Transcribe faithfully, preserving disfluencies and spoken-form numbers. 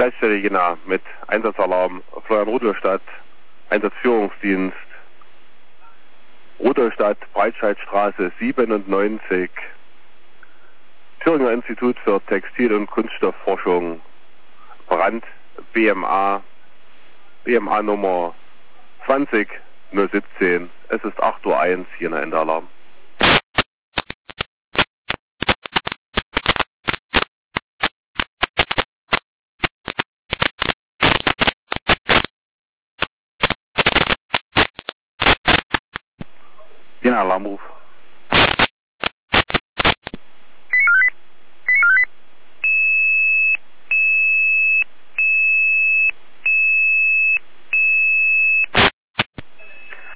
Leitstelle Jena mit Einsatzalarm Florian Rudolstadt, Einsatzführungsdienst Rudolstadt, Breitscheidstraße siebenundneunzig, Thüringer Institut für Textil- und Kunststoffforschung, Brand, B M A, B M A Nummer zwanzig null siebzehn. Es ist acht Uhr eins, Jena Endalarm. Jena Alarmruf.